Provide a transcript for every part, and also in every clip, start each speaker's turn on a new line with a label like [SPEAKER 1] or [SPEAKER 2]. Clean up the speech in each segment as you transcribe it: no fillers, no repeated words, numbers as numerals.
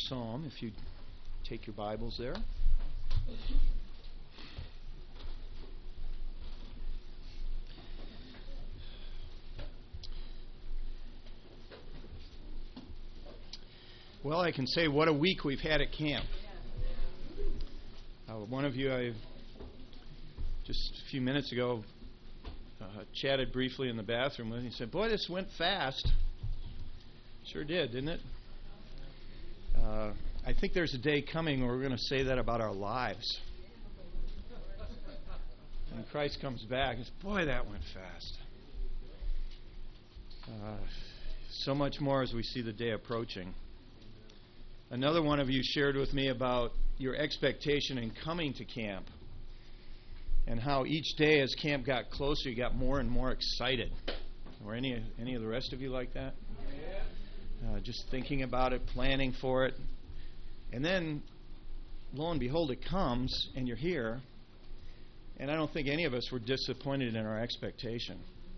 [SPEAKER 1] psalm, if you take your Bibles there. Well, I can say what a week we've had at camp. One of you, I just a few minutes ago chatted briefly in the bathroom with. He said, "Boy, this went fast." Sure did, didn't it? I think there's a day coming where we're going to say that about our lives. When Christ comes back, it's, boy, that went fast. So much more as we see the day approaching. Another one of you shared with me about your expectation in coming to camp and how each day as camp got closer, you got more and more excited. Were any of the rest of you like that? Just thinking about it, planning for it. And then, lo and behold, it comes, and you're here. And I don't think any of us were disappointed in our expectation.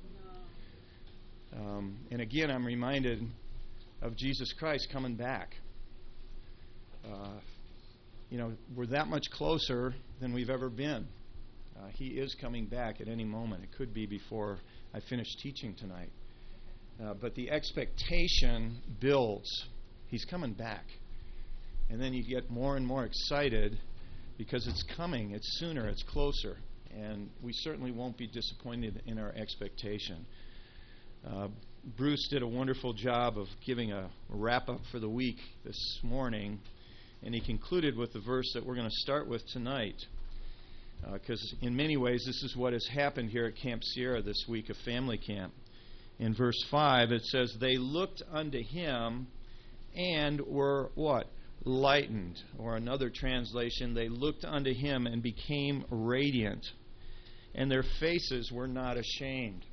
[SPEAKER 1] And again, I'm reminded of Jesus Christ coming back. We're that much closer than we've ever been. He is coming back at any moment. It could be before I finish teaching tonight. But the expectation builds. He's coming back. And then you get more and more excited because it's coming. It's sooner. It's closer. And we certainly won't be disappointed in our expectation. Bruce did a wonderful job of giving a wrap-up for the week this morning. And he concluded with the verse that we're going to start with tonight. Because in many ways, this is what has happened here at Camp Sierra this week of family camp. In verse 5, it says, "They looked unto him and were" what? "Lightened." Or another translation, "They looked unto him and became radiant, and their faces were not ashamed."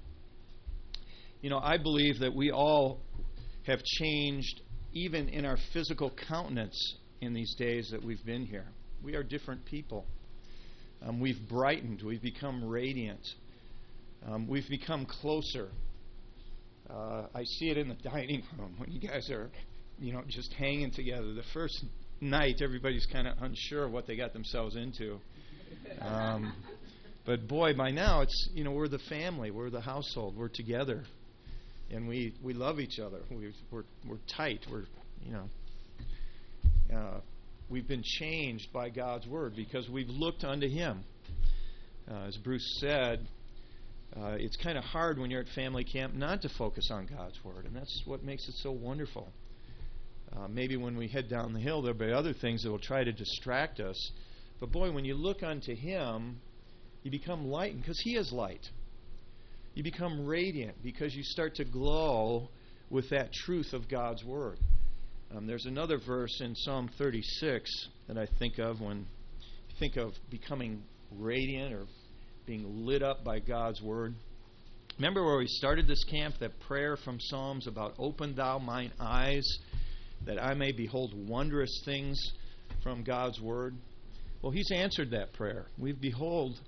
[SPEAKER 1] I believe that we all have changed, even in our physical countenance, in these days that we've been here. We are different people. We've brightened. We've become radiant. We've become closer. I see it in the dining room when you guys are, just hanging together. The first night, everybody's kind of unsure of what they got themselves into. But boy, by now, it's, we're the family. We're the household. We're together. And we love each other. We're tight. We've been changed by God's Word because we've looked unto Him. As Bruce said, it's kind of hard when you're at family camp not to focus on God's Word, and that's what makes it so wonderful. Maybe when we head down the hill, there'll be other things that will try to distract us. But boy, when you look unto Him, you become lightened because He is light. You become radiant because you start to glow with that truth of God's Word. There's another verse in Psalm 36 that I think of when you think of becoming radiant or being lit up by God's Word. Remember where we started this camp, that prayer from Psalms about "Open thou mine eyes, that I may behold wondrous things from God's Word"? Well, He's answered that prayer. We've beheld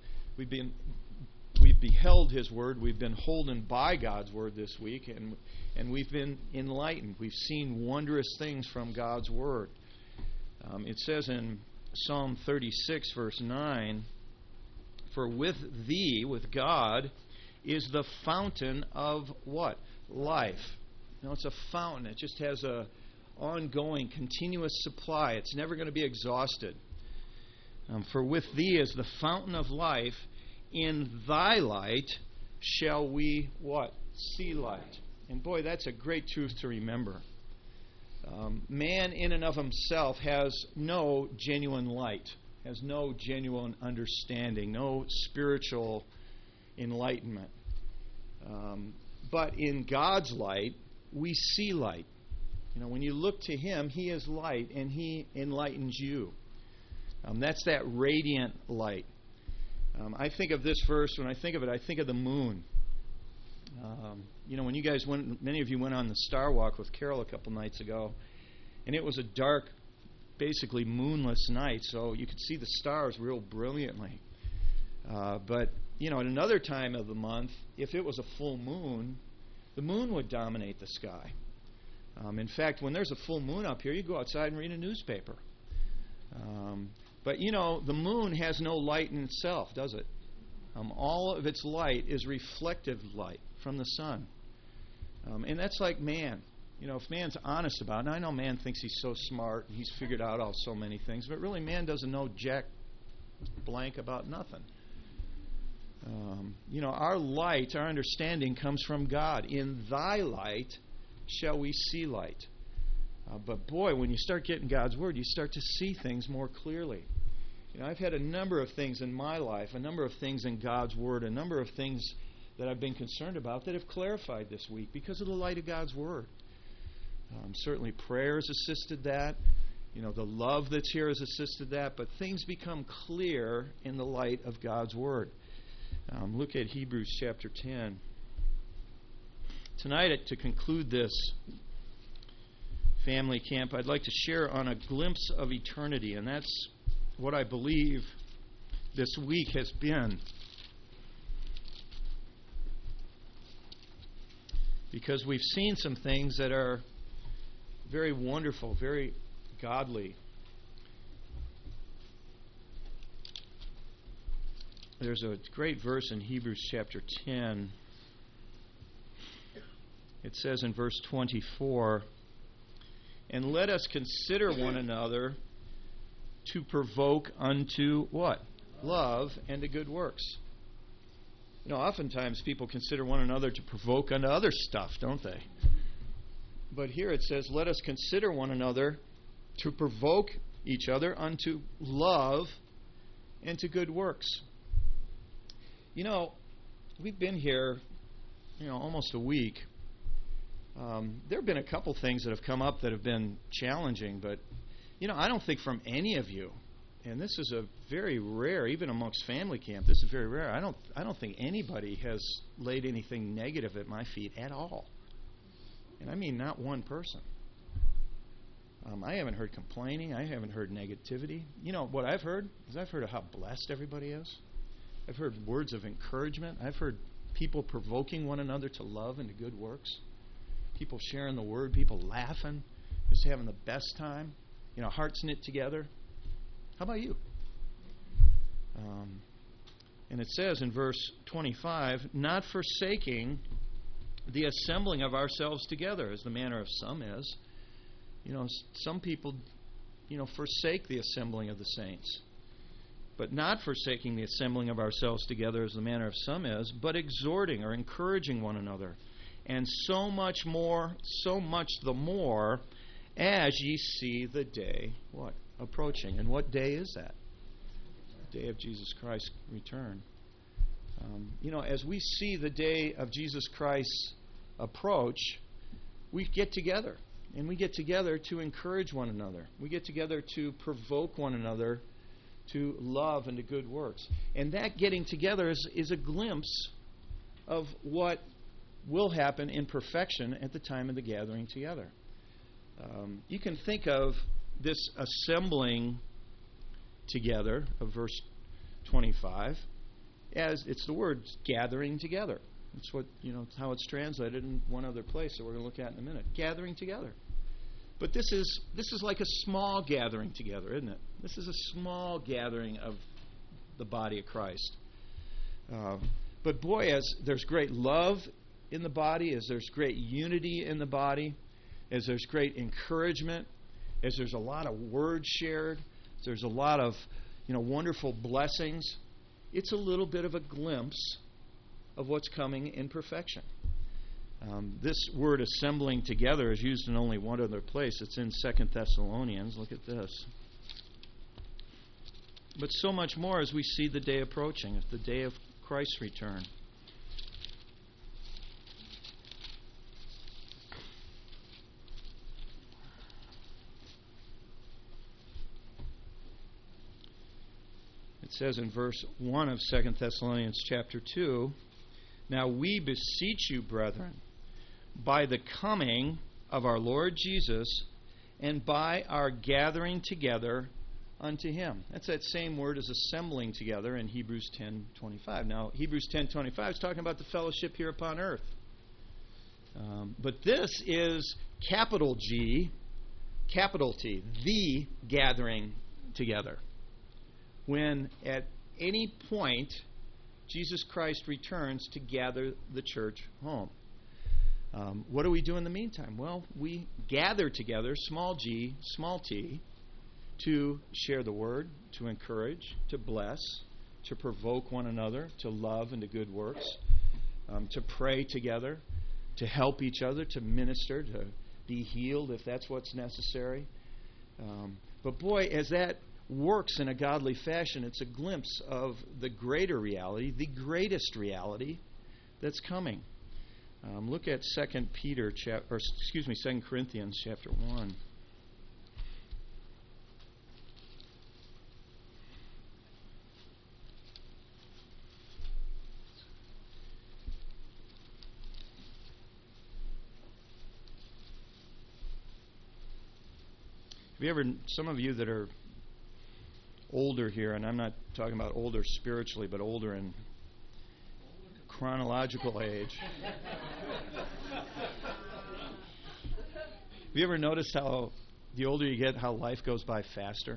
[SPEAKER 1] His Word. We've been holden by God's Word this week, and we've been enlightened. We've seen wondrous things from God's Word. It says in Psalm 36, verse 9, "For with thee," with God, "is the fountain of" what? Life. It's a fountain. It just has a ongoing, continuous supply. It's never going to be exhausted. "For with thee is the fountain of life. In thy light shall we" what? "See light." And boy, that's a great truth to remember. Man in and of himself has no genuine light, has no genuine understanding, no spiritual enlightenment. But in God's light, we see light. When you look to Him, He is light, and He enlightens you. That's that radiant light. I think of this verse, when I think of it, I think of the moon. When you guys many of you went on the Star Walk with Carol a couple nights ago, and it was a dark, basically moonless night, so you could see the stars real brilliantly. But at another time of the month, if it was a full moon, the moon would dominate the sky. In fact, when there's a full moon up here, you go outside and read a newspaper. But the moon has no light in itself, does it? All of its light is reflective light from the sun. And that's like man. If man's honest about it, and I know man thinks he's so smart and he's figured out so many things, but really man doesn't know jack blank about nothing. Our light, our understanding comes from God. In thy light shall we see light. But boy, when you start getting God's Word, you start to see things more clearly. I've had a number of things in my life, a number of things in God's Word, a number of things that I've been concerned about that have clarified this week because of the light of God's Word. Certainly prayer has assisted that. The love that's here has assisted that. But things become clear in the light of God's Word. Look at Hebrews chapter 10. Tonight, to conclude this family camp, I'd like to share on a glimpse of eternity, and that's what I believe this week has been. Because we've seen some things that are very wonderful, very godly. There's a great verse in Hebrews chapter 10. It says in verse 24, "And let us consider one another to provoke unto" what? Love and to good works. Oftentimes people consider one another to provoke unto other stuff, don't they? But here it says, let us consider one another to provoke each other unto love and to good works. We've been here, almost a week. There have been a couple things that have come up that have been challenging, but, I don't think from any of you, and this is a very rare, even amongst family camp, this is very rare. I don't think anybody has laid anything negative at my feet at all. And I mean not one person. I haven't heard complaining. I haven't heard negativity. What I've heard is I've heard of how blessed everybody is. I've heard words of encouragement. I've heard people provoking one another to love and to good works. People sharing the word, people laughing, just having the best time. Hearts knit together. How about you? And it says in verse 25, not forsaking the assembling of ourselves together, as the manner of some is. Some people, forsake the assembling of the saints. But not forsaking the assembling of ourselves together, as the manner of some is, but exhorting or encouraging one another. And so much the more, as ye see the day, what? Approaching. And what day is that? The day of Jesus Christ's return. As we see the day of Jesus Christ's approach, we get together. And we get together to encourage one another. We get together to provoke one another to love and to good works. And that getting together is a glimpse of what will happen in perfection at the time of the gathering together. You can think of this assembling together of verse 25 as it's the word gathering together. It's what it's how it's translated in one other place that we're going to look at in a minute. Gathering together. But this is like a small gathering together, isn't it? This is a small gathering of the body of Christ. But boy, as there's great love in the body, as there's great unity in the body, as there's great encouragement, as there's a lot of words shared, as there's a lot of wonderful blessings, it's a little bit of a glimpse of what's coming in perfection. This word assembling together is used in only one other place. It's in 2 Thessalonians. Look at this. But so much more as we see the day approaching. It's the day of Christ's return. It says in verse 1 of 2 Thessalonians chapter 2, now we beseech you, brethren, by the coming of our Lord Jesus and by our gathering together unto him. That's that same word as assembling together in Hebrews 10:25. Now, Hebrews 10:25 is talking about the fellowship here upon earth. But this is capital G, capital T, the gathering together. When at any point Jesus Christ returns to gather the church home. What do we do in the meantime? Well, we gather together, small g, small t, to share the word, to encourage, to bless, to provoke one another, to love and to good works, to pray together, to help each other, to minister, to be healed if that's what's necessary. But boy, as that works in a godly fashion, it's a glimpse of the greater reality, the greatest reality that's coming. Look at 2 Corinthians chapter 1. Have you ever, some of you that are older here, and I'm not talking about older spiritually, but older in chronological age. Have you ever noticed how the older you get, how life goes by faster?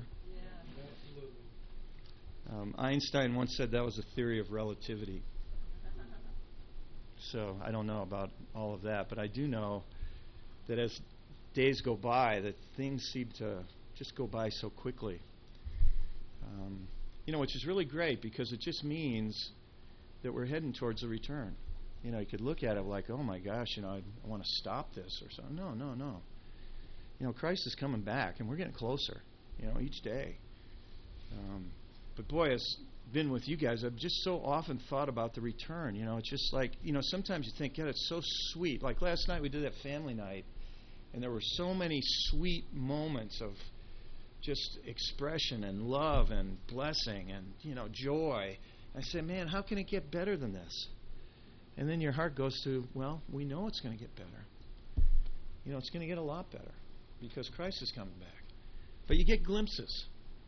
[SPEAKER 1] Yeah. Einstein once said that was a theory of relativity. So I don't know about all of that, but I do know that as days go by, that things seem to just go by so quickly. Which is really great because it just means that we're heading towards a return. You could look at it like, oh my gosh, I want to stop this or something. No. Christ is coming back, and we're getting closer, each day. But boy, it's been with you guys. I've just so often thought about the return. It's just like, sometimes you think, God, it's so sweet. Like last night we did that family night, and there were so many sweet moments of just expression and love and blessing and, joy. I said, man, how can it get better than this? And then your heart goes to, well, we know it's going to get better. It's going to get a lot better because Christ is coming back. But you get glimpses.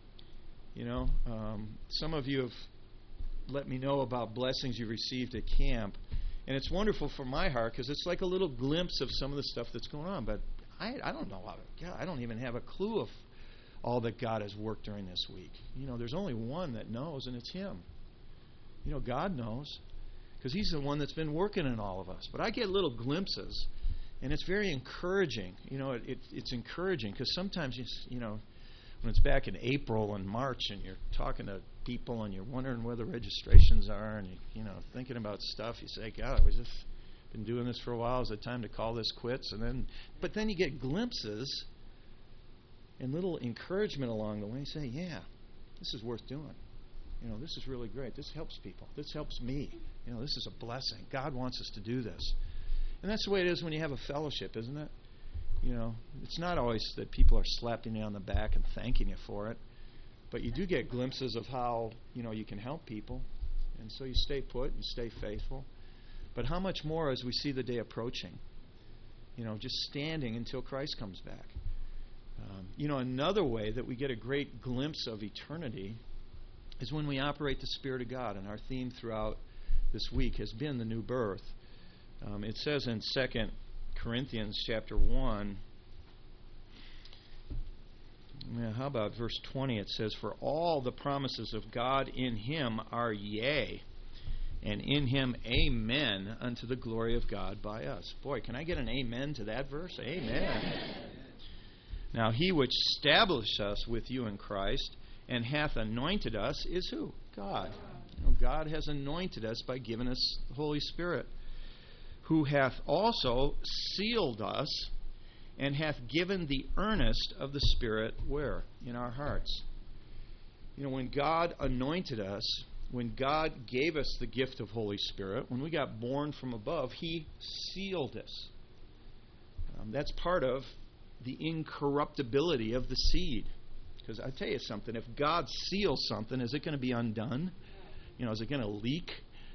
[SPEAKER 1] Some of you have let me know about blessings you received at camp. And it's wonderful for my heart because it's like a little glimpse of some of the stuff that's going on. But I don't know I don't even have a clue of all that God has worked during this week. There's only one that knows, and it's Him. God knows because He's the one that's been working in all of us. But I get little glimpses, and it's very encouraging. It's encouraging because sometimes, when it's back in April and March and you're talking to people and you're wondering where the registrations are and thinking about stuff, you say, God, we've just been doing this for a while. Is it time to call this quits? But then you get glimpses and little encouragement along the way. You say, yeah, this is worth doing. This is really great. This helps people. This helps me. This is a blessing. God wants us to do this. And that's the way it is when you have a fellowship, isn't it? It's not always that people are slapping you on the back and thanking you for it. But you do get glimpses of how, you can help people. And so you stay put and stay faithful. But how much more as we see the day approaching? Just standing until Christ comes back. Another way that we get a great glimpse of eternity is when we operate the Spirit of God. And our theme throughout this week has been the new birth. It says in 2 Corinthians chapter 1, how about verse 20? It says, for all the promises of God in Him are yea, and in Him amen unto the glory of God by us. Boy, can I get an amen to that verse? Amen. Now He which established us with you in Christ and hath anointed us is who? God. God has anointed us by giving us the Holy Spirit, who hath also sealed us and hath given the earnest of the Spirit where? In our hearts. When God anointed us, when God gave us the gift of Holy Spirit, when we got born from above, He sealed us. That's part of the incorruptibility of the seed. Because I tell you something, if God seals something, is it going to be undone? Is it going to leak?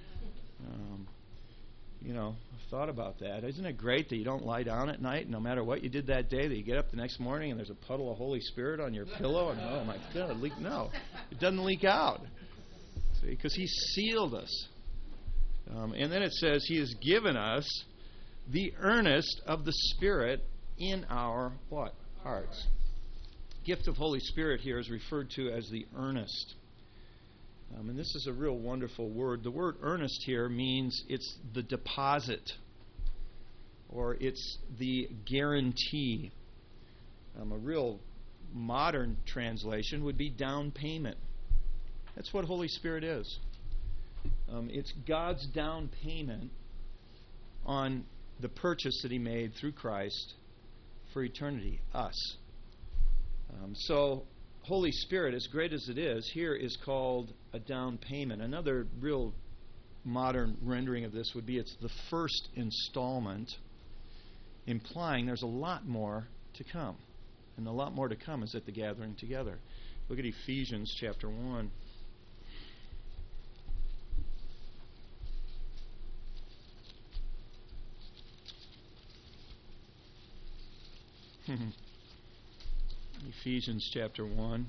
[SPEAKER 1] I've thought about that. Isn't it great that you don't lie down at night, no matter what you did that day, that you get up the next morning and there's a puddle of Holy Spirit on your pillow, and oh my God, it leaked? No, it doesn't leak out. See, because He sealed us. And then it says He has given us the earnest of the Spirit in our what? Hearts. Gift of Holy Spirit here is referred to as the earnest. And this is a real wonderful word. The word earnest here means it's the deposit, or it's the guarantee. A real modern translation would be down payment. That's what Holy Spirit is. It's God's down payment on the purchase that He made through Christ for eternity, us. So Holy Spirit, as great as it is, here is called a down payment. Another real modern rendering of this would be it's the first installment, implying there's a lot more to come. And a lot more to come is at the gathering together. Look at Ephesians chapter 1. Ephesians chapter 1.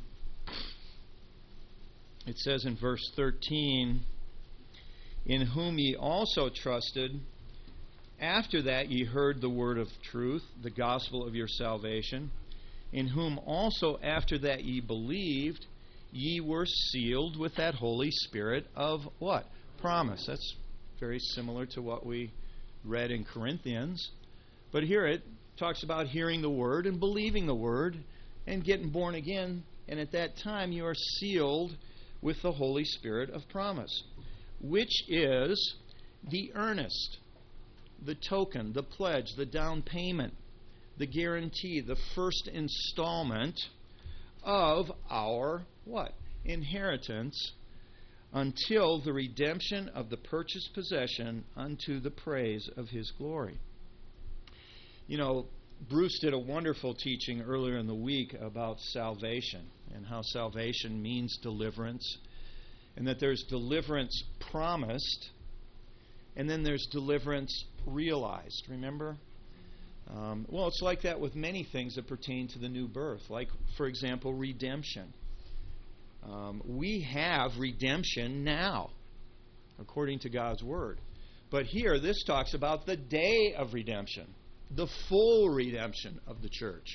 [SPEAKER 1] It says in verse 13, "In whom ye also trusted, after that ye heard the word of truth, the gospel of your salvation, in whom also after that ye believed, ye were sealed with that Holy Spirit of" what? Promise. That's very similar to what we read in Corinthians. But here it talks about hearing the word and believing the word and getting born again. And at that time you are sealed with the Holy Spirit of promise, which is the earnest, the token, the pledge, the down payment, the guarantee, the first installment of our what? Inheritance, until the redemption of the purchased possession unto the praise of His glory. You know, Bruce did a wonderful teaching earlier in the week about salvation and how salvation means deliverance, and that there's deliverance promised and then there's deliverance realized. Remember? Well, it's like that with many things that pertain to the new birth, like, for example, redemption. We have redemption now, according to God's Word. But here, this talks about the day of redemption, the full redemption of the church.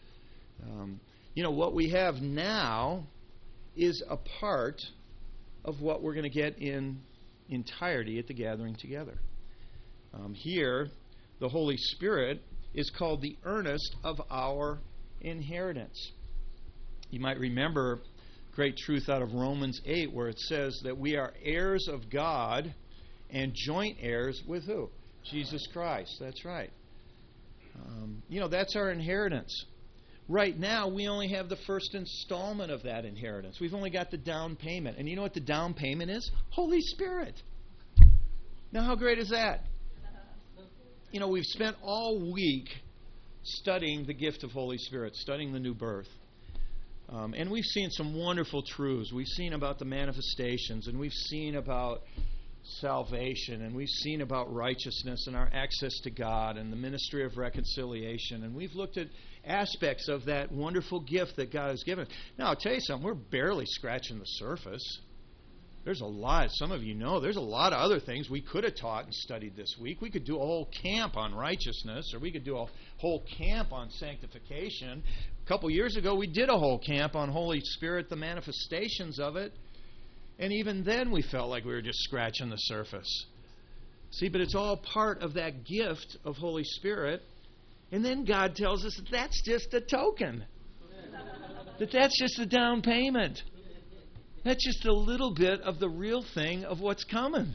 [SPEAKER 1] What we have now is a part of what we're going to get in entirety at the gathering together. Here, the Holy Spirit is called the earnest of our inheritance. You might remember great truth out of Romans 8 where it says that we are heirs of God and joint heirs with who? Jesus Christ. That's right. That's our inheritance. Right now, we only have the first installment of that inheritance. We've only got the down payment. And you know what the down payment is? Holy Spirit. Now, how great is that? We've spent all week studying the gift of Holy Spirit, studying the new birth. And we've seen some wonderful truths. We've seen about the manifestations, and we've seen about salvation, and we've seen about righteousness and our access to God and the ministry of reconciliation. And we've looked at aspects of that wonderful gift that God has given. Now, I'll tell you something. We're barely scratching the surface. There's a lot, some of you know, there's a lot of other things we could have taught and studied this week. We could do a whole camp on righteousness, or we could do a whole camp on sanctification. A couple years ago, we did a whole camp on Holy Spirit, the manifestations of it. And even then, we felt like we were just scratching the surface. See, but it's all part of that gift of Holy Spirit. And then God tells us that that's just a token. That's just a down payment. That's just a little bit of the real thing of what's coming.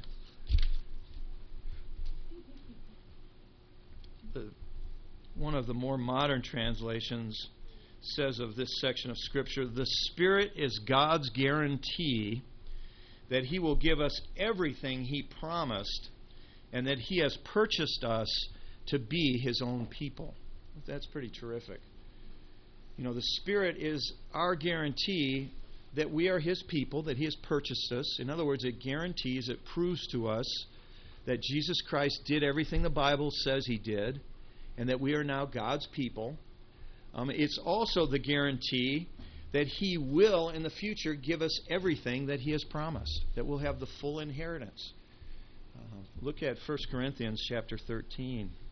[SPEAKER 1] One of the more modern translations says of this section of Scripture, the Spirit is God's guarantee that He will give us everything He promised and that He has purchased us to be His own people. That's pretty terrific. The Spirit is our guarantee that we are His people, that He has purchased us. In other words, it guarantees, it proves to us that Jesus Christ did everything the Bible says He did, and that we are now God's people. It's also the guarantee that He will, in the future, give us everything that He has promised, that we'll have the full inheritance. Look at 1 Corinthians chapter 13.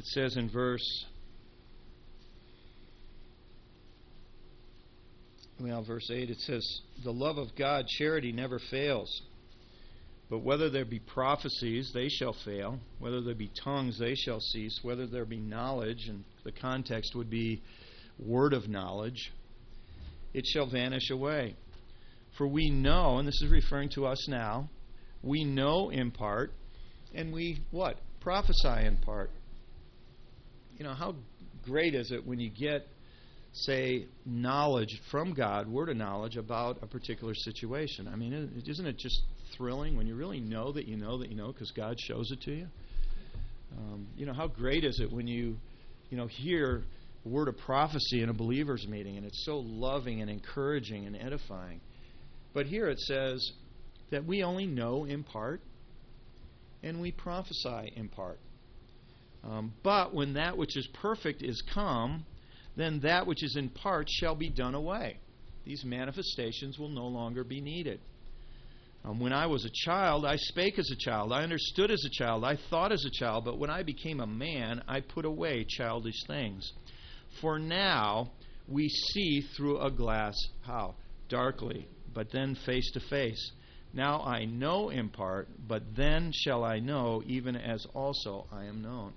[SPEAKER 1] It says in verse 8, it says, "The love of God, charity, never fails. But whether there be prophecies, they shall fail. Whether there be tongues, they shall cease. Whether there be knowledge," and the context would be word of knowledge, "it shall vanish away. For we know," and this is referring to us now, "we know in part, and we," what? "Prophesy in part." You know, how great is it when you get, say, knowledge from God, word of knowledge about a particular situation? I mean, isn't it just thrilling when you really know that you know that you know because God shows it to you? You know, how great is it when you hear a word of prophecy in a believer's meeting, and it's so loving and encouraging and edifying. But here it says that we only know in part, and we prophesy in part. But when that which is perfect is come, then that which is in part shall be done away. These manifestations will no longer be needed. When I was a child, I spake as a child. I understood as a child. I thought as a child. But when I became a man, I put away childish things. For now we see through a glass, how? Darkly, but then face to face. Now I know in part, but then shall I know, even as also I am known.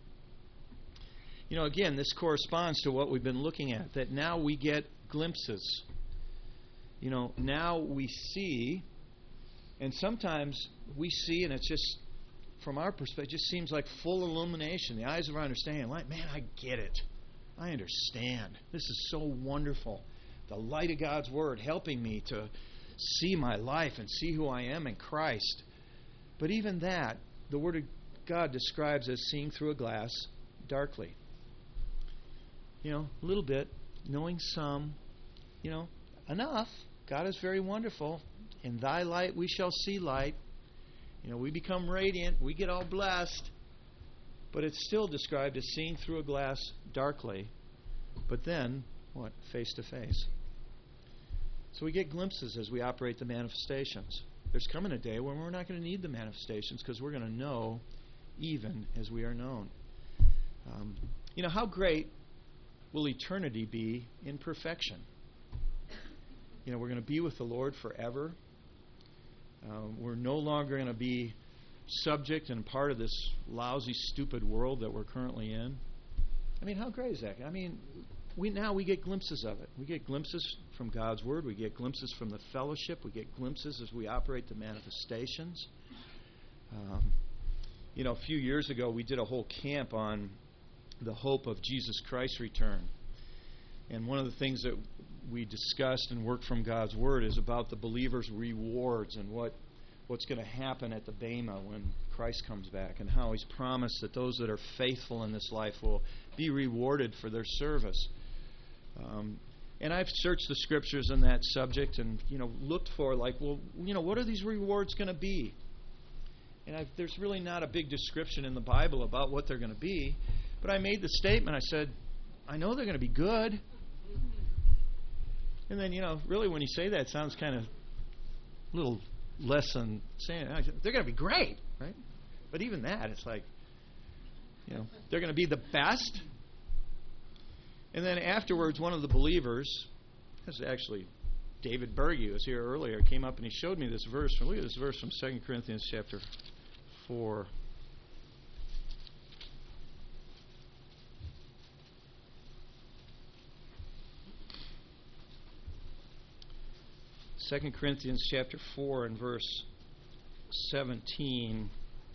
[SPEAKER 1] You know, again, this corresponds to what we've been looking at, that now we get glimpses. You know, now we see, and sometimes we see, and it's just, from our perspective, it just seems like full illumination. The eyes of our understanding, like, man, I get it. I understand. This is so wonderful. The light of God's Word helping me to see my life and see who I am in Christ. But even that, the Word of God describes as seeing through a glass darkly. You know, a little bit, knowing some, you know, enough. God is very wonderful. In thy light we shall see light. You know, we become radiant. We get all blessed. But it's still described as seeing through a glass darkly. But then, what? Face to face. So we get glimpses as we operate the manifestations. There's coming a day when we're not going to need the manifestations because we're going to know even as we are known. You know, how great will eternity be in perfection? You know, we're going to be with the Lord forever. We're no longer going to be subject and part of this lousy, stupid world that we're currently in. I mean, how great is that? I mean, we get glimpses of it. We get glimpses from God's Word. We get glimpses from the fellowship. We get glimpses as we operate the manifestations. You know, a few years ago, we did a whole camp on the hope of Jesus Christ's return. And one of the things that we discussed and worked from God's Word is about the believer's rewards and what's going to happen at the Bema when Christ comes back, and how He's promised that those that are faithful in this life will be rewarded for their service. And I've searched the Scriptures on that subject and, you know, looked for, like, well, you know, what are these rewards going to be? And there's really not a big description in the Bible about what they're going to be. But I made the statement, I said, I know they're going to be good. And then, you know, really when you say that, it sounds kind of a little less than saying, they're going to be great, right? But even that, it's like, you know, they're going to be the best. And then afterwards, one of the believers, this is actually David Berge, who was here earlier, came up and he showed me this verse. Look at this verse from 2 Corinthians chapter 4. 2 Corinthians chapter 4 and verse 17,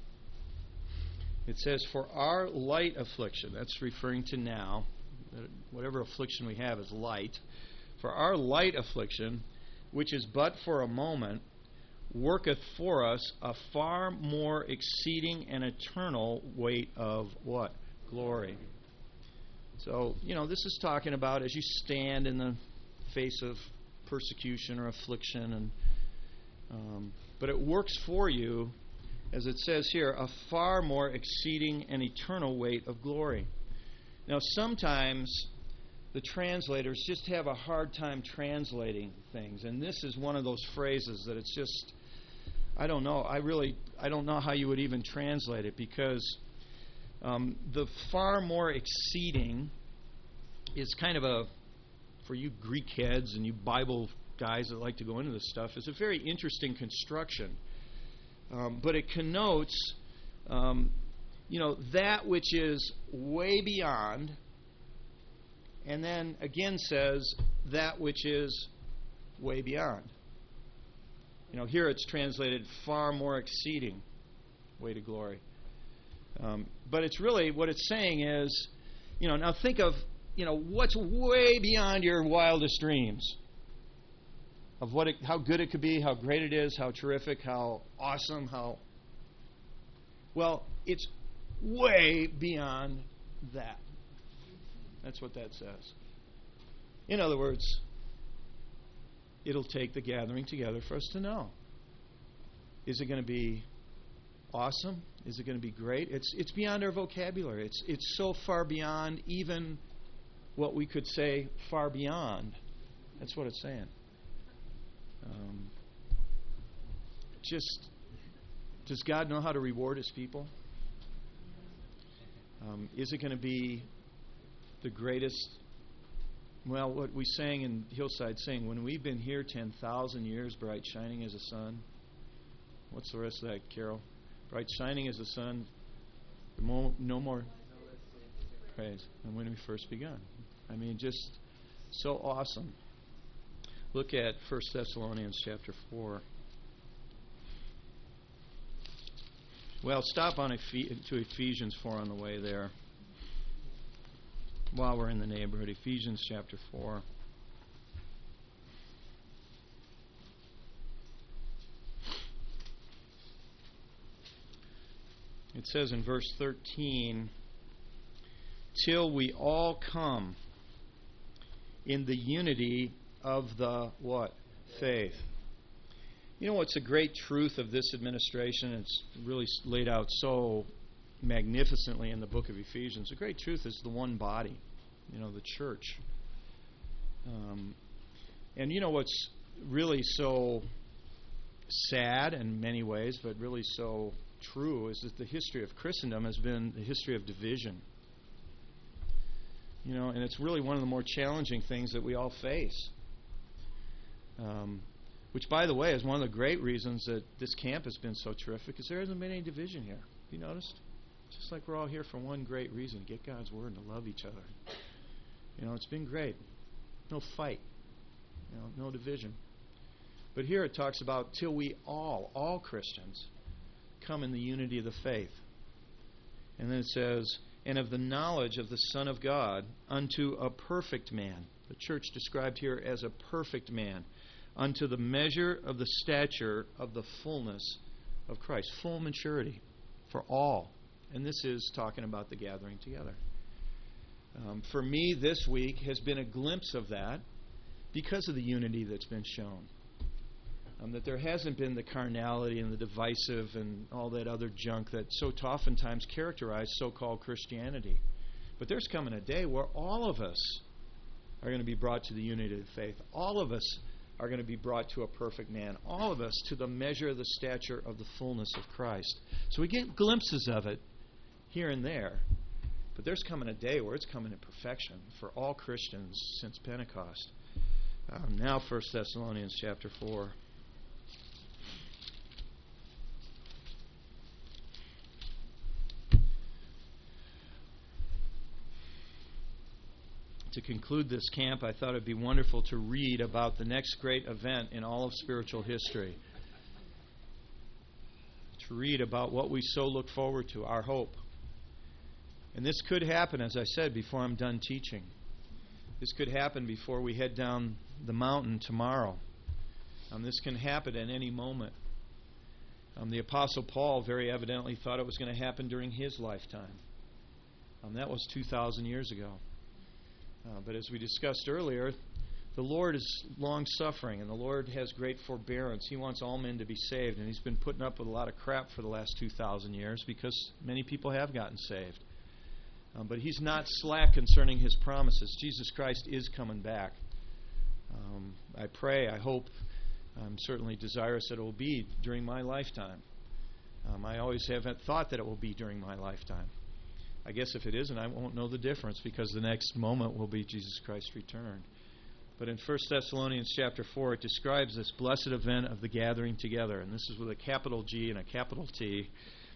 [SPEAKER 1] it says, "For our light affliction," that's referring to now, whatever affliction we have is light, "for our light affliction, which is but for a moment, worketh for us a far more exceeding and eternal weight of" what? Glory. So, you know, this is talking about as you stand in the face of persecution or affliction, and but it works for you, as it says here, a far more exceeding and eternal weight of glory. Now, sometimes the translators just have a hard time translating things, and this is one of those phrases that it's just, I don't know. I don't know how you would even translate it, because The far more exceeding is kind of a, for you Greek heads and you Bible guys that like to go into this stuff, is a very interesting construction. But it connotes, that which is way beyond, and then again says that which is way beyond. Here it's translated far more exceeding, way to glory. But it's really, what it's saying is, now think of, what's way beyond your wildest dreams of how good it could be, how great it is, how terrific, how awesome, well, it's way beyond that. That's what that says. In other words, it'll take the gathering together for us to know. Is it going to be awesome? Is it going to be great? It's beyond our vocabulary. It's so far beyond even what we could say far beyond. That's what it's saying. Does God know how to reward His people? Is it going to be the greatest? Well, what we sang in Hillside Sing, when we've been here 10,000 years, bright shining as a sun. What's the rest of that, Carol? Bright shining as the sun, no more praise than when we first begun. Just so awesome. Look at 1 Thessalonians chapter 4. Well, stop on to Ephesians 4 on the way there. While we're in the neighborhood, Ephesians chapter 4. It says in verse 13, till we all come in the unity of the what? Faith. What's a great truth of this administration? It's really laid out so magnificently in the book of Ephesians. The great truth is the one body, the church. And what's really so sad in many ways, but really so true, is that the history of Christendom has been the history of division. And it's really one of the more challenging things that we all face. Which, by the way, is one of the great reasons that this camp has been so terrific, because there hasn't been any division here. Have you noticed? Just like we're all here for one great reason, get God's Word and to love each other. It's been great. No fight. No division. But here it talks about till we all Christians, come in the unity of the faith. And then it says, and of the knowledge of the Son of God unto a perfect man. The church described here as a perfect man. Unto the measure of the stature of the fullness of Christ. Full maturity for all. And this is talking about the gathering together. For me, this week has been a glimpse of that because of the unity that's been shown. That there hasn't been the carnality and the divisive and all that other junk that so oftentimes characterize so-called Christianity. But there's coming a day where all of us are going to be brought to the unity of the faith. All of us are going to be brought to a perfect man. All of us to the measure of the stature of the fullness of Christ. So we get glimpses of it here and there. But there's coming a day where it's coming to perfection for all Christians since Pentecost. Now 1 Thessalonians chapter 4. To conclude this camp, I thought it would be wonderful to read about the next great event in all of spiritual history. To read about what we so look forward to, our hope. And this could happen, as I said, before I'm done teaching. This could happen before we head down the mountain tomorrow. This can happen at any moment. The Apostle Paul very evidently thought it was going to happen during his lifetime. That was 2,000 years ago. But as we discussed earlier, the Lord is long-suffering, and the Lord has great forbearance. He wants all men to be saved, and He's been putting up with a lot of crap for the last 2,000 years because many people have gotten saved. But He's not slack concerning His promises. Jesus Christ is coming back. I pray, I hope, I'm certainly desirous that it will be during my lifetime. I always have thought that it will be during my lifetime. I guess if it isn't, I won't know the difference, because the next moment will be Jesus Christ's return. But in 1 Thessalonians chapter 4, it describes this blessed event of the gathering together. And this is with a capital G and a capital T.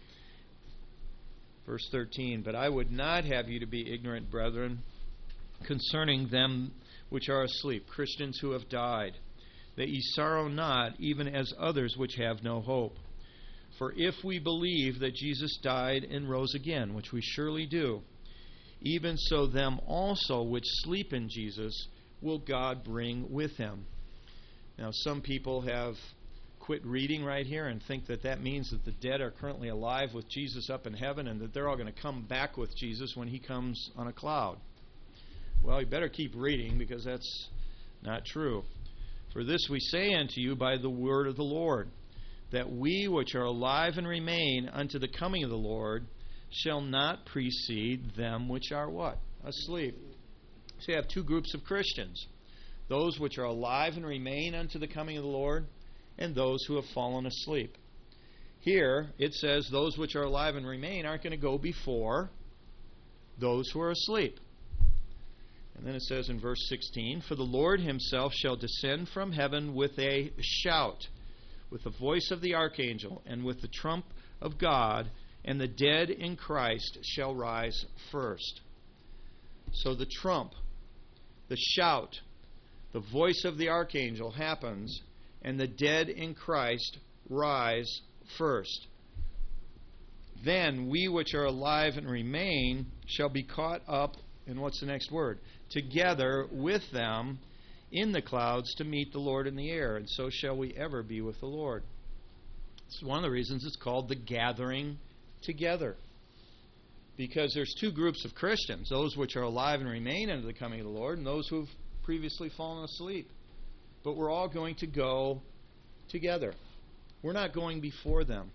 [SPEAKER 1] Verse 13, "But I would not have you to be ignorant, brethren, concerning them which are asleep," Christians who have died, "that ye sorrow not, even as others which have no hope. For if we believe that Jesus died and rose again," which we surely do, "even so them also which sleep in Jesus will God bring with him." Now, some people have quit reading right here and think that that means that the dead are currently alive with Jesus up in heaven and that they're all going to come back with Jesus when he comes on a cloud. Well, you better keep reading, because that's not true. "For this we say unto you by the word of the Lord, that we which are alive and remain unto the coming of the Lord shall not precede them which are" what? Asleep. So you have two groups of Christians: those which are alive and remain unto the coming of the Lord, and those who have fallen asleep. Here it says those which are alive and remain aren't going to go before those who are asleep. And then it says in verse 16, "For the Lord himself shall descend from heaven with a shout, with the voice of the archangel, and with the trump of God, and the dead in Christ shall rise first." So the trump, the shout, the voice of the archangel happens, and the dead in Christ rise first. "Then we which are alive and remain shall be caught up," and what's the next word? "Together with them in the clouds to meet the Lord in the air, and so shall we ever be with the Lord." It's one of the reasons it's called the gathering together. Because there's two groups of Christians: those which are alive and remain unto the coming of the Lord, and those who have previously fallen asleep. But we're all going to go together. We're not going before them.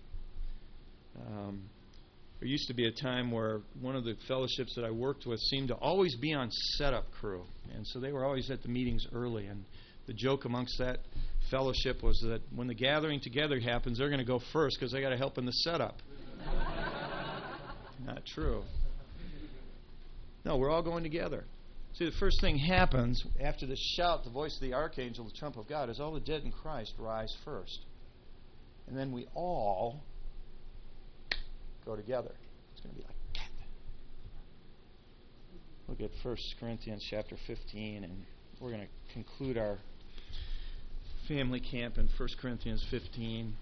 [SPEAKER 1] There used to be a time where one of the fellowships that I worked with seemed to always be on setup crew. And so they were always at the meetings early. And the joke amongst that fellowship was that when the gathering together happens, they're going to go first because they got to help in the setup. Not true. No, we're all going together. See, the first thing happens after the shout, the voice of the archangel, the trump of God, is all the dead in Christ rise first. And then we all go together. It's going to be like that. Look at 1 Corinthians chapter 15, and we're going to conclude our family camp in 1 Corinthians 15.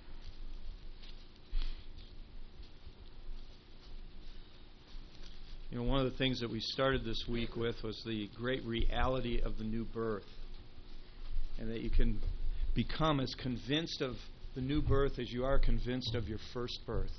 [SPEAKER 1] You know, one of the things that we started this week with was the great reality of the new birth. And that you can become as convinced of the new birth as you are convinced of your first birth.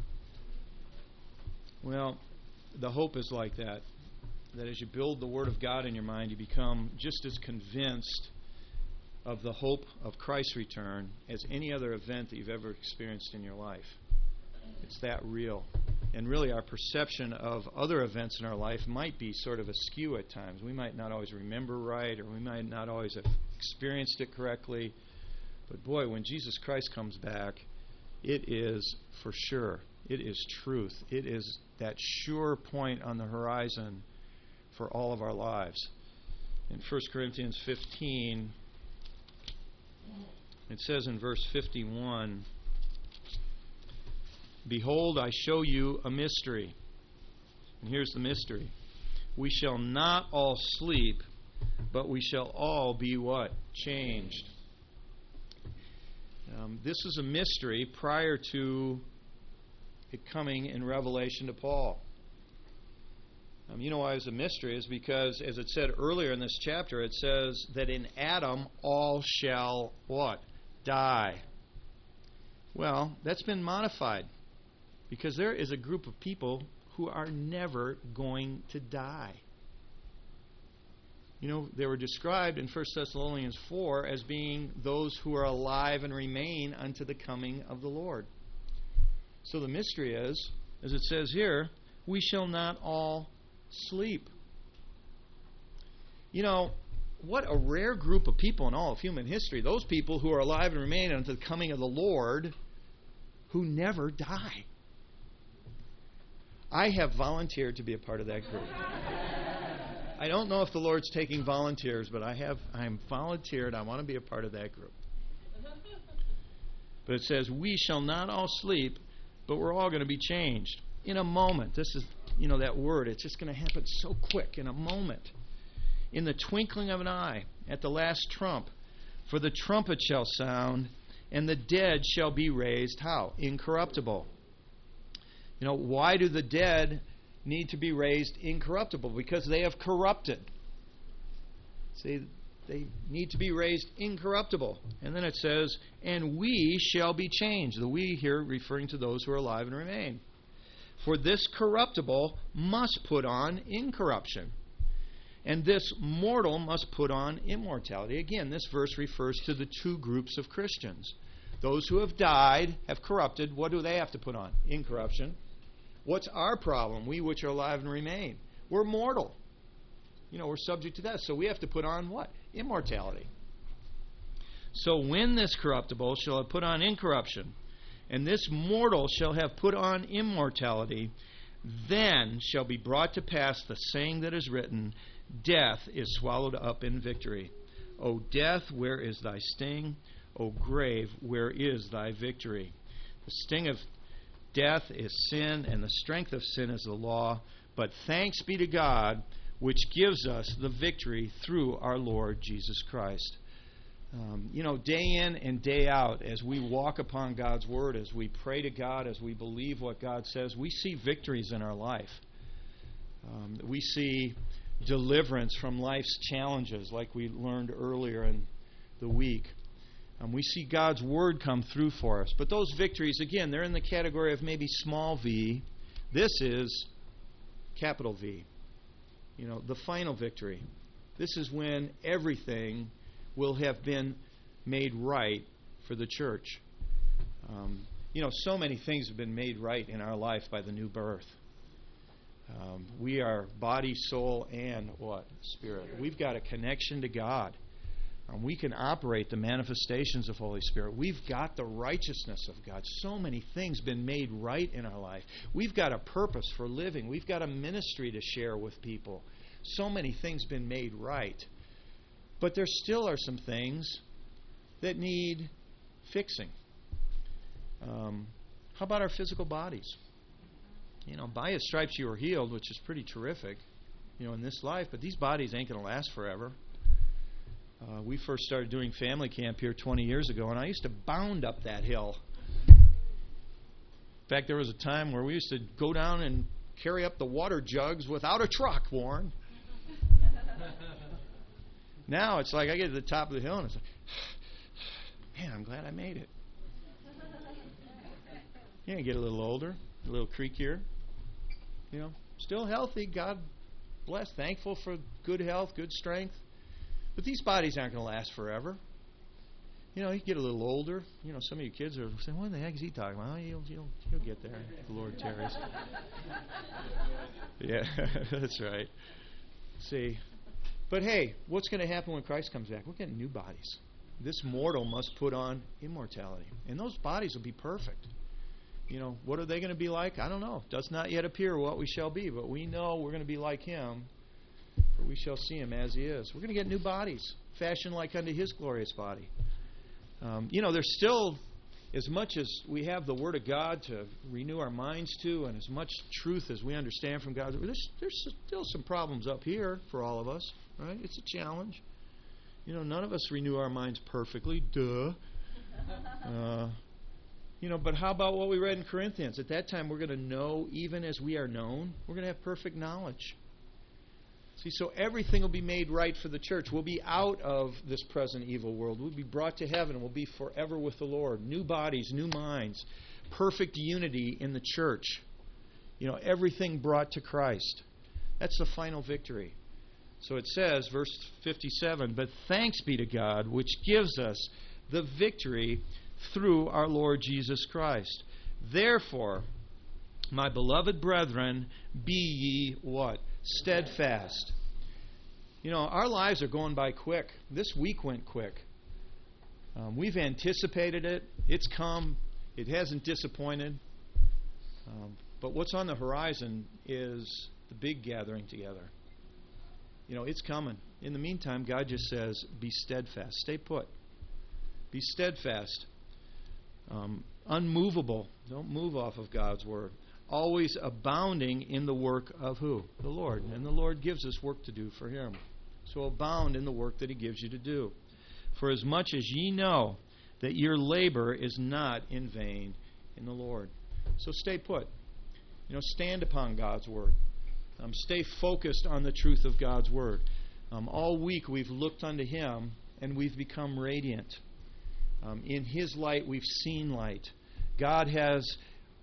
[SPEAKER 1] Well, the hope is like that. That as you build the Word of God in your mind, you become just as convinced of the hope of Christ's return as any other event that you've ever experienced in your life. It's that real. And really our perception of other events in our life might be sort of askew at times. We might not always remember right, or we might not always have experienced it correctly. But boy, when Jesus Christ comes back, it is for sure. It is truth. It is that sure point on the horizon for all of our lives. In 1 Corinthians 15, it says in verse 51, "Behold, I show you a mystery." And here's the mystery. "We shall not all sleep, but we shall all be" what? Changed. This is a mystery prior to it coming in Revelation to Paul. You know why it's a mystery is because, as it said earlier in this chapter, it says that in Adam all shall what? Die. Well, that's been modified. Because there is a group of people who are never going to die. You know, they were described in 1 Thessalonians 4 as being those who are alive and remain unto the coming of the Lord. So the mystery is, as it says here, we shall not all sleep. You know, what a rare group of people in all of human history. Those people who are alive and remain unto the coming of the Lord who never die. I have volunteered to be a part of that group. I don't know if the Lord's taking volunteers, but I'm volunteered. I want to be a part of that group. But it says, we shall not all sleep, but we're all going to be changed. In a moment. This is, that word. It's just going to happen so quick, in a moment. In the twinkling of an eye, at the last trump. For the trumpet shall sound, and the dead shall be raised. How? Incorruptible. Why do the dead need to be raised incorruptible? Because they have corrupted. See, they need to be raised incorruptible. And then it says, and we shall be changed. The we here referring to those who are alive and remain. For this corruptible must put on incorruption, and this mortal must put on immortality. Again, this verse refers to the two groups of Christians. Those who have died, have corrupted, what do they have to put on? Incorruption. What's our problem? We which are alive and remain. We're mortal. We're subject to death. So we have to put on what? Immortality. So when this corruptible shall have put on incorruption, and this mortal shall have put on immortality, then shall be brought to pass the saying that is written, death is swallowed up in victory. O death, where is thy sting? O grave, where is thy victory? The sting of death is sin, and the strength of sin is the law. But thanks be to God, which gives us the victory through our Lord Jesus Christ. Day in and day out, as we walk upon God's Word, as we pray to God, as we believe what God says, we see victories in our life. We see deliverance from life's challenges, like we learned earlier in the week. We see God's Word come through for us. But those victories, again, they're in the category of maybe small v. This is capital V. The final victory. This is when everything will have been made right for the church. So many things have been made right in our life by the new birth. We are body, soul, and what? Spirit. We've got a connection to God. We can operate the manifestations of Holy Spirit. We've got the righteousness of God. So many things been made right in our life. We've got a purpose for living. We've got a ministry to share with people. So many things been made right. But there still are some things that need fixing. How about our physical bodies? By His stripes you were healed, which is pretty terrific, in this life. But these bodies ain't going to last forever. We first started doing family camp here 20 years ago, and I used to bound up that hill. In fact, there was a time where we used to go down and carry up the water jugs without a truck, Warren. Now it's like I get to the top of the hill and it's like, man, I'm glad I made it. Get a little older, a little creakier. Still healthy. God bless. Thankful for good health, good strength. But these bodies aren't going to last forever. You get a little older. Some of you kids are saying, what the heck is he talking about? He'll get there. The Lord tarries. Yeah, that's right. See. But hey, what's going to happen when Christ comes back? We're getting new bodies. This mortal must put on immortality. And those bodies will be perfect. What are they going to be like? I don't know. It does not yet appear what we shall be. But we know we're going to be like Him. For we shall see Him as He is. We're going to get new bodies, fashioned like unto His glorious body. There's still, as much as we have the Word of God to renew our minds to, and as much truth as we understand from God, there's still some problems up here for all of us. Right? It's a challenge. None of us renew our minds perfectly. Duh. But how about what we read in Corinthians? At that time, we're going to know even as we are known. We're going to have perfect knowledge. See, so everything will be made right for the church. We'll be out of this present evil world. We'll be brought to heaven. We'll be forever with the Lord. New bodies, new minds. Perfect unity in the church. Everything brought to Christ. That's the final victory. So it says, verse 57, but thanks be to God, which gives us the victory through our Lord Jesus Christ. Therefore, my beloved brethren, be ye what? Steadfast. Our lives are going by quick. This week went quick. We've anticipated it. It's come. It hasn't disappointed. But what's on the horizon is the big gathering together. It's coming. In the meantime, God just says, be steadfast. Stay put. Be steadfast. Unmovable. Don't move off of God's word. Always abounding in the work of who? The Lord. And the Lord gives us work to do for Him. So abound in the work that He gives you to do. For as much as ye know that your labor is not in vain in the Lord. So stay put. Stand upon God's word. Stay focused on the truth of God's word. All week we've looked unto Him and we've become radiant. In His light we've seen light. God has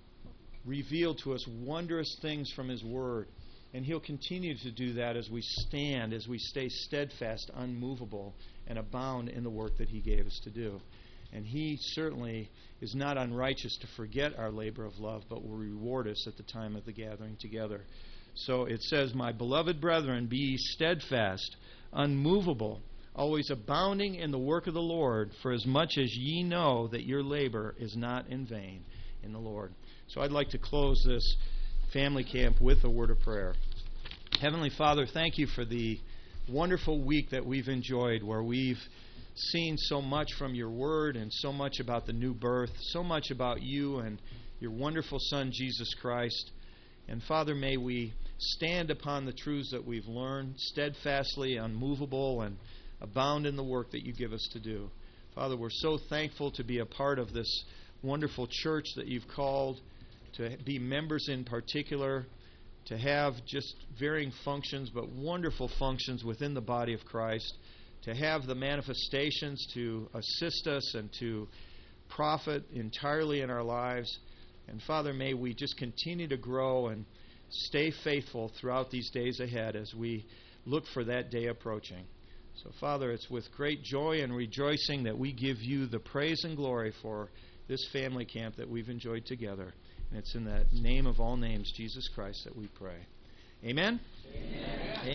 [SPEAKER 1] revealed to us wondrous things from His word. And He'll continue to do that as we stand, as we stay steadfast, unmovable, and abound in the work that He gave us to do. And He certainly is not unrighteous to forget our labor of love, but will reward us at the time of the gathering together. So it says, my beloved brethren, be ye steadfast, unmovable, always abounding in the work of the Lord, for as much as ye know that your labor is not in vain in the Lord. So I'd like to close this family camp with a word of prayer. Heavenly Father, thank you for the wonderful week that we've enjoyed, where we've seen so much from your word and so much about the new birth, so much about you and your wonderful Son, Jesus Christ. And Father, may we stand upon the truths that we've learned, steadfastly, unmovable, and abound in the work that you give us to do. Father, we're so thankful to be a part of this wonderful church that you've called, to be members in particular, to have just varying functions, but wonderful functions within the body of Christ, to have the manifestations to assist us and to profit entirely in our lives. And Father, may we just continue to grow and stay faithful throughout these days ahead as we look for that day approaching. So Father, it's with great joy and rejoicing that we give you the praise and glory for this family camp that we've enjoyed together. And it's in the name of all names, Jesus Christ, that we pray. Amen? Amen.